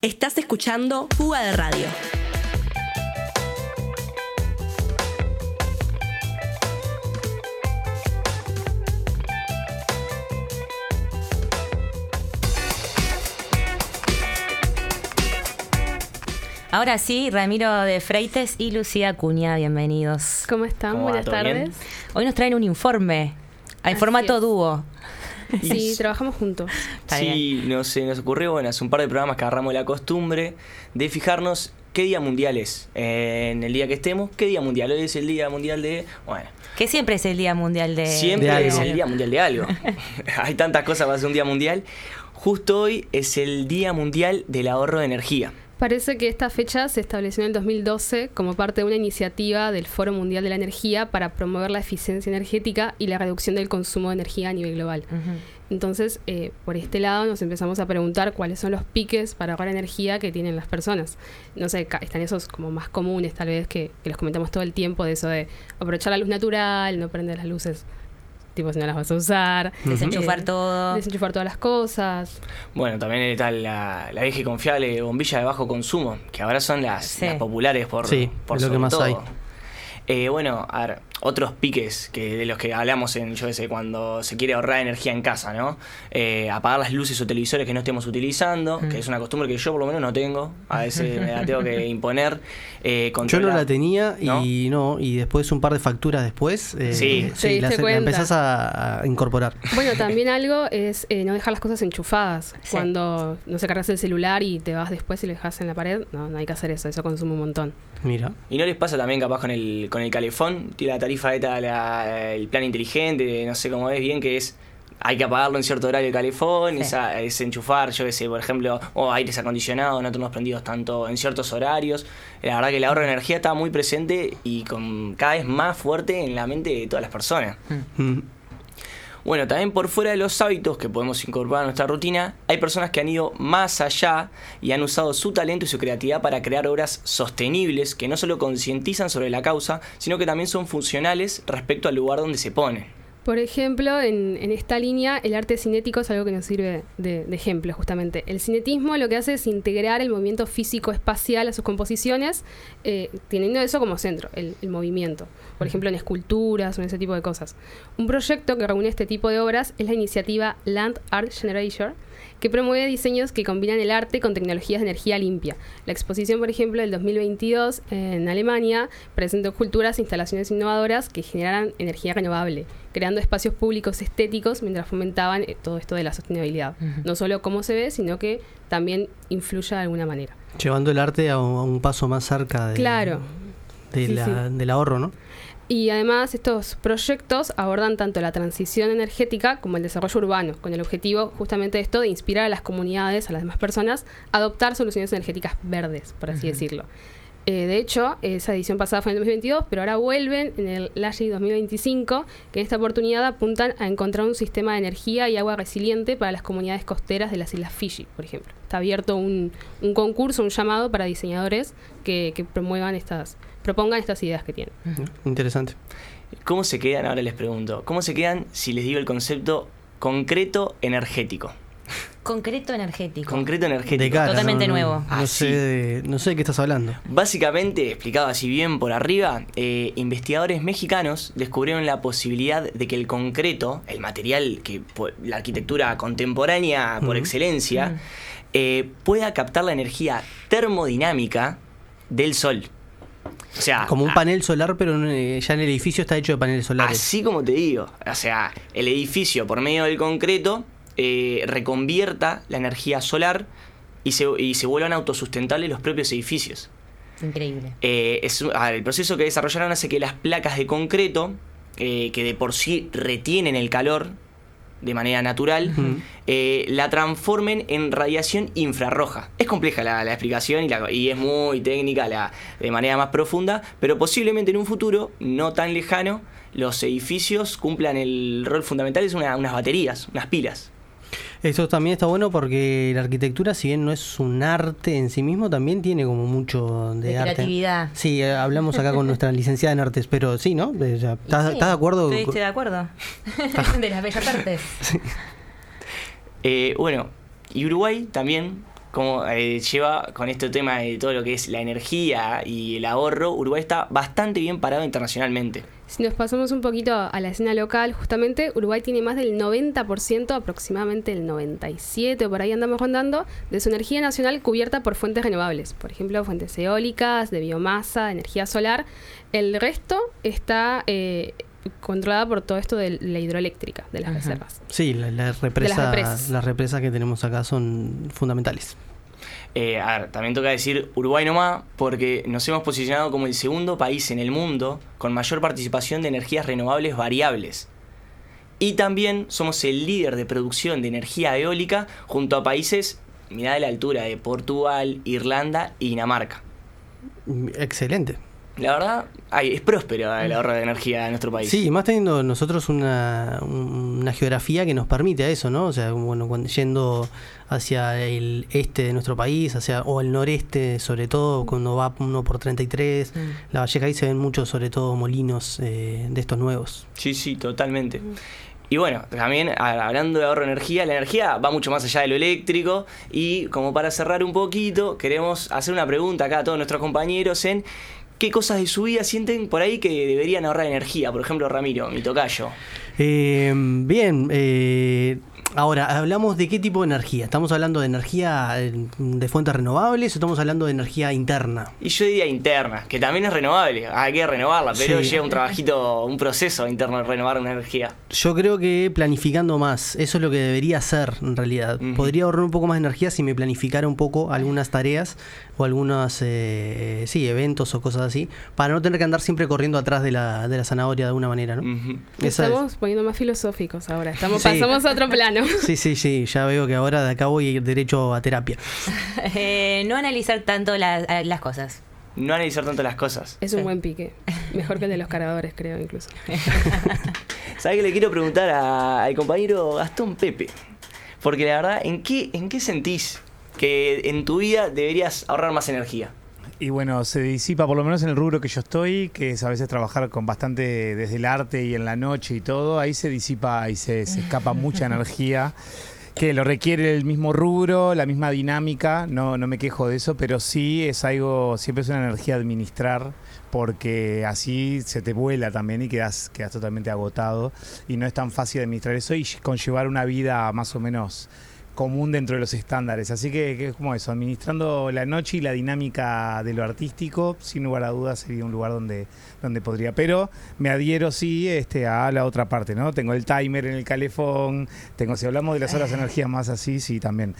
Estás escuchando Fuga de Radio. Ahora sí, Ramiro de Freites y Lucía Acuña, bienvenidos. ¿Cómo están? Buenas tardes. Bien. Hoy nos traen un informe, en formato dúo. Sí, trabajamos juntos. Sí, nos ocurrió, hace un par de programas que agarramos la costumbre de fijarnos qué día mundial es. En el día que estemos, qué día mundial. Hoy es el día mundial de... Que siempre es el día mundial de... Siempre es el día mundial de algo. Hay tantas cosas para hacer un día mundial. Justo hoy es el día mundial del ahorro de energía. Parece que esta fecha se estableció en el 2012 como parte de una iniciativa del Foro Mundial de la Energía para promover la eficiencia energética y la reducción del consumo de energía a nivel global. Uh-huh. Entonces, por este lado nos empezamos a preguntar cuáles son los piques para ahorrar energía que tienen las personas. No sé, están esos como más comunes tal vez que los comentamos todo el tiempo, de eso de aprovechar la luz natural, no prender las luces tipo si no las vas a usar, desenchufar todo, desenchufar todas las cosas. Bueno, también está la vieja y confiable bombilla de bajo consumo, que ahora son las populares por es lo que más todo. Hay. A ver, otros piques de los que hablamos cuando se quiere ahorrar energía en casa, ¿no? Apagar las luces o televisores que no estemos utilizando, que es una costumbre que yo por lo menos no tengo. A veces me la tengo que imponer. Yo no la tenía y después un par de facturas después la empezás a incorporar. Bueno, también algo es no dejar las cosas enchufadas. Sí. Cuando no se cargas el celular y te vas después y lo dejas en la pared, no hay que hacer eso consume un montón. Mira. ¿Y no les pasa también capaz con el calefón? Tiene la tarifa el plan inteligente, no sé cómo es bien, que es hay que apagarlo en cierto horario el calefón, es enchufar, por ejemplo, aires acondicionados, no tenemos prendidos tanto en ciertos horarios. La verdad que el ahorro de energía está muy presente y cada vez más fuerte en la mente de todas las personas. Bueno, también por fuera de los hábitos que podemos incorporar a nuestra rutina, hay personas que han ido más allá y han usado su talento y su creatividad para crear obras sostenibles que no solo concientizan sobre la causa, sino que también son funcionales respecto al lugar donde se ponen. Por ejemplo, en esta línea, el arte cinético es algo que nos sirve de ejemplo, justamente. El cinetismo lo que hace es integrar el movimiento físico-espacial a sus composiciones, teniendo eso como centro, el movimiento. Por ejemplo, en esculturas o en ese tipo de cosas. Un proyecto que reúne este tipo de obras es la iniciativa Land Art Generator, que promueve diseños que combinan el arte con tecnologías de energía limpia. La exposición, por ejemplo, del 2022 en Alemania presentó esculturas e instalaciones innovadoras que generaran energía renovable, creando espacios públicos estéticos mientras fomentaban todo esto de la sostenibilidad. Uh-huh. No solo cómo se ve, sino que también influye de alguna manera. Llevando el arte a un paso más cerca del ahorro, ¿no? Y además estos proyectos abordan tanto la transición energética como el desarrollo urbano, con el objetivo justamente de esto de inspirar a las comunidades, a las demás personas, a adoptar soluciones energéticas verdes, por así decirlo. De hecho, esa edición pasada fue en el 2022, pero ahora vuelven en el LAGI 2025, que en esta oportunidad apuntan a encontrar un sistema de energía y agua resiliente para las comunidades costeras de las Islas Fiji, por ejemplo. Está abierto un concurso, un llamado para diseñadores que propongan estas ideas que tienen. Interesante. ¿Cómo se quedan? Ahora les pregunto. ¿Cómo se quedan si les digo el concepto concreto energético? Concreto energético. Concreto energético. De cara, totalmente nuevo. No sé de qué estás hablando. Básicamente, explicado así bien por arriba, investigadores mexicanos descubrieron la posibilidad de que el concreto, el material que la arquitectura contemporánea por excelencia, pueda captar la energía termodinámica del sol. O sea, como un panel solar, pero ya en el edificio está hecho de paneles solares. Así como te digo. O sea, el edificio por medio del concreto reconvierta la energía solar y se vuelvan autosustentables los propios edificios. Increíble. El proceso que desarrollaron hace que las placas de concreto, que de por sí retienen el calor de manera natural, la transformen en radiación infrarroja. Es compleja la explicación y es muy técnica de manera más profunda, pero posiblemente en un futuro no tan lejano los edificios cumplan el rol fundamental de unas baterías, unas pilas. Esto también está bueno porque la arquitectura, si bien no es un arte en sí mismo, también tiene como mucho de arte. Creatividad. Sí, hablamos acá con nuestra licenciada en artes, pero sí, ¿no? ¿Estás de acuerdo? Estoy de acuerdo. De las bellas artes. Sí. Y Uruguay también como lleva con este tema de todo lo que es la energía y el ahorro, Uruguay está bastante bien parado internacionalmente. Si nos pasamos un poquito a la escena local, justamente Uruguay tiene más del 90%, aproximadamente el 97%, por ahí andamos rondando, de su energía nacional cubierta por fuentes renovables. Por ejemplo, fuentes eólicas, de biomasa, energía solar. El resto está controlada por todo esto de la hidroeléctrica, de las reservas. Sí, las represas que tenemos acá son fundamentales. A ver, también toca decir Uruguay nomás, porque nos hemos posicionado como el segundo país en el mundo con mayor participación de energías renovables variables. Y también somos el líder de producción de energía eólica junto a países, mirá de la altura, de Portugal, Irlanda y Dinamarca. Excelente. La verdad, es próspero el ahorro de energía en nuestro país. Sí, más teniendo nosotros una geografía que nos permite a eso, ¿no? O sea, bueno, yendo hacia el este de nuestro país, o el noreste, sobre todo, cuando va uno por 33, La Valleja, ahí se ven muchos, sobre todo, molinos de estos nuevos. Sí, totalmente. Y bueno, también hablando de ahorro de energía, la energía va mucho más allá de lo eléctrico. Y como para cerrar un poquito, queremos hacer una pregunta acá a todos nuestros compañeros en qué cosas de su vida sienten por ahí que deberían ahorrar energía. Por ejemplo, Ramiro, mi tocayo. Bien, ahora, hablamos de qué tipo de energía. ¿Estamos hablando de energía de fuentes renovables o estamos hablando de energía interna? Y yo diría interna, que también es renovable. Hay que renovarla, pero lleva un trabajito, un proceso interno de renovar una energía. Yo creo que planificando más, eso es lo que debería hacer en realidad. Podría ahorrar un poco más de energía si me planificara un poco algunas tareas o algunos eventos o cosas así, para no tener que andar siempre corriendo atrás de la zanahoria de alguna manera, ¿no? Estamos poniendo más filosóficos ahora, pasamos a otro plano. Sí, ya veo que ahora de acá voy a ir derecho a terapia. No analizar tanto las cosas. No analizar tanto las cosas. Es un buen pique. Mejor que el de los cargadores, creo, incluso. ¿Sabes qué le quiero preguntar al compañero Gastón Pepe? Porque la verdad, ¿en qué sentís que en tu vida deberías ahorrar más energía? Y bueno, se disipa, por lo menos en el rubro que yo estoy, que es a veces trabajar con bastante desde el arte y en la noche y todo, ahí se disipa y se escapa mucha energía, que lo requiere el mismo rubro, la misma dinámica, no me quejo de eso, pero sí es algo, siempre es una energía a administrar, porque así se te vuela también y quedas totalmente agotado, y no es tan fácil administrar eso y conllevar una vida más o menos común dentro de los estándares, así que es como eso, administrando la noche y la dinámica de lo artístico, sin lugar a dudas sería un lugar donde podría, pero me adhiero sí a la otra parte, ¿no? Tengo el timer en el calefón, si hablamos de las horas de energía más así, sí también,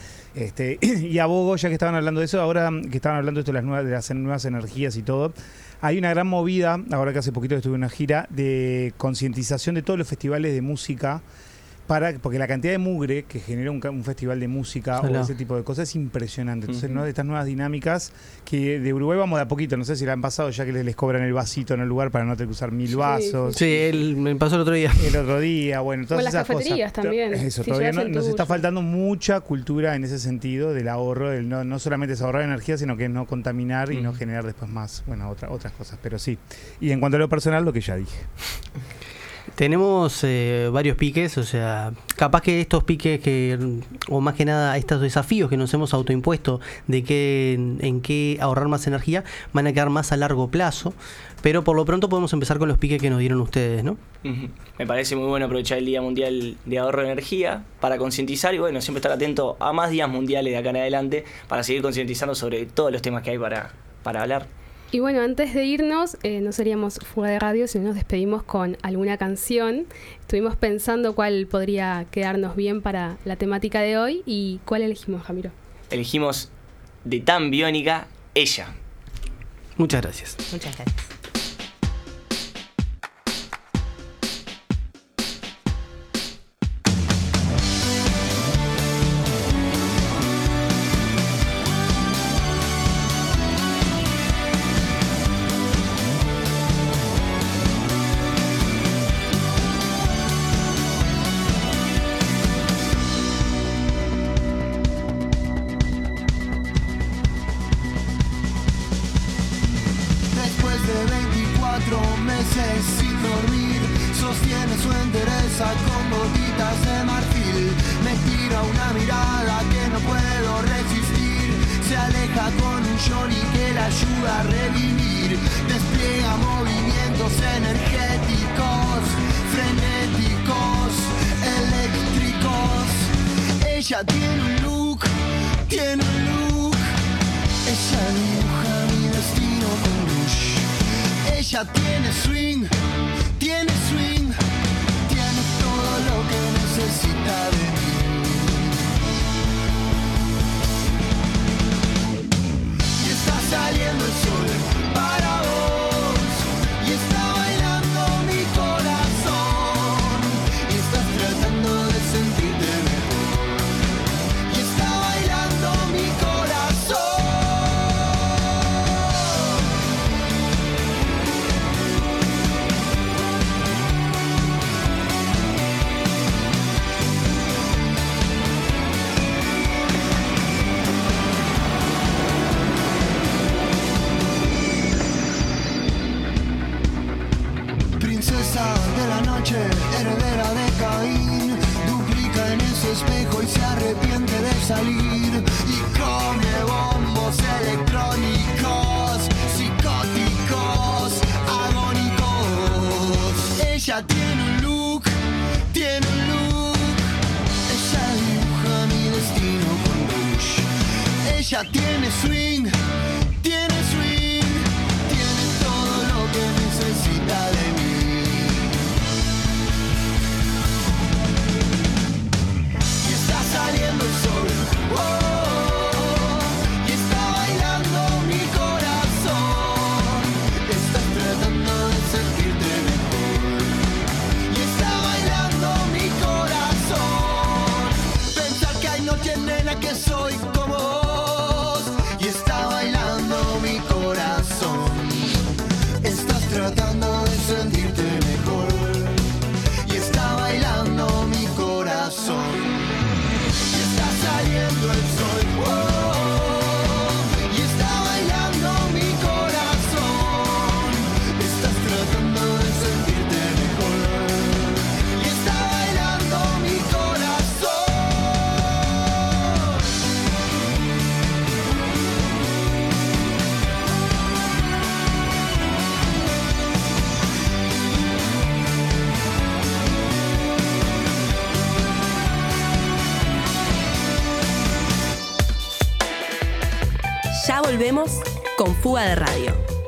y abogo, ya que estaban hablando de eso, ahora que estaban hablando de las nuevas energías y todo, hay una gran movida, ahora que hace poquito estuve en una gira, de concientización de todos los festivales de música, porque la cantidad de mugre que genera un festival de música o ese tipo de cosas es impresionante. Entonces, ¿no? Estas nuevas dinámicas que de Uruguay vamos de a poquito, no sé si la han pasado ya que les cobran el vasito en el lugar para no tener que usar 1000 vasos. Sí, me pasó el otro día. Bueno, todas esas cosas. Con las cafeterías también. Eso, todavía nos está faltando mucha cultura en ese sentido del ahorro, no solamente es ahorrar energía, sino que es no contaminar y no generar después más, otras cosas, pero sí. Y en cuanto a lo personal, lo que ya dije. Tenemos varios piques, o sea, capaz que estos piques o más que nada estos desafíos que nos hemos autoimpuesto de en qué ahorrar más energía, van a quedar más a largo plazo, pero por lo pronto podemos empezar con los piques que nos dieron ustedes, ¿no? Me parece muy bueno aprovechar el Día Mundial de Ahorro de Energía para concientizar y bueno, siempre estar atento a más días mundiales de acá en adelante para seguir concientizando sobre todos los temas que hay para hablar. Y bueno, antes de irnos, no seríamos fuera de radio si no nos despedimos con alguna canción. Estuvimos pensando cuál podría quedarnos bien para la temática de hoy. ¿Y cuál elegimos, Ramiro? Elegimos de Tan Biónica, Ella. Muchas gracias. Muchas gracias. Sin dormir, sostiene su entereza con botitas de marfil. Me tira una mirada que no puedo resistir. se aleja con un Johnny que la ayuda a revivir. Despliega movimientos energéticos, frenéticos, eléctricos. Ella tiene un look, tiene un look. Ella dibuja mi destino con Rush. Ella tiene swing, tiene swing. Tiene todo lo que necesita de mí. Y está saliendo el sol para vos. Y está bailando mi corazón. Y estás tratando de sentirte mejor. Y está bailando mi corazón. Princesa de la noche, heredera de Caín, duplica en ese espejo y se arrepiente de salir. Y come bombos electrónicos, psicóticos, agónicos. Ella tiene un look, tiene un look. Ella dibuja mi destino con Rush. Ella tiene swing, tiene swing. Tiene todo lo que necesita de mí. Y está saliendo el sol, oh, y está bailando mi corazón. Estás tratando de sentirte mejor. Y está bailando mi corazón. Pensar que hay noches, nena, que soy como vos. Y está bailando mi corazón. Estás tratando de sentirte mejor. Y está bailando mi corazón. Y está saliendo el sol, oh, y está bailando mi corazón. Estás tratando de sentirte mejor. Y está bailando mi corazón. Ya volvemos con Fuga de Radio.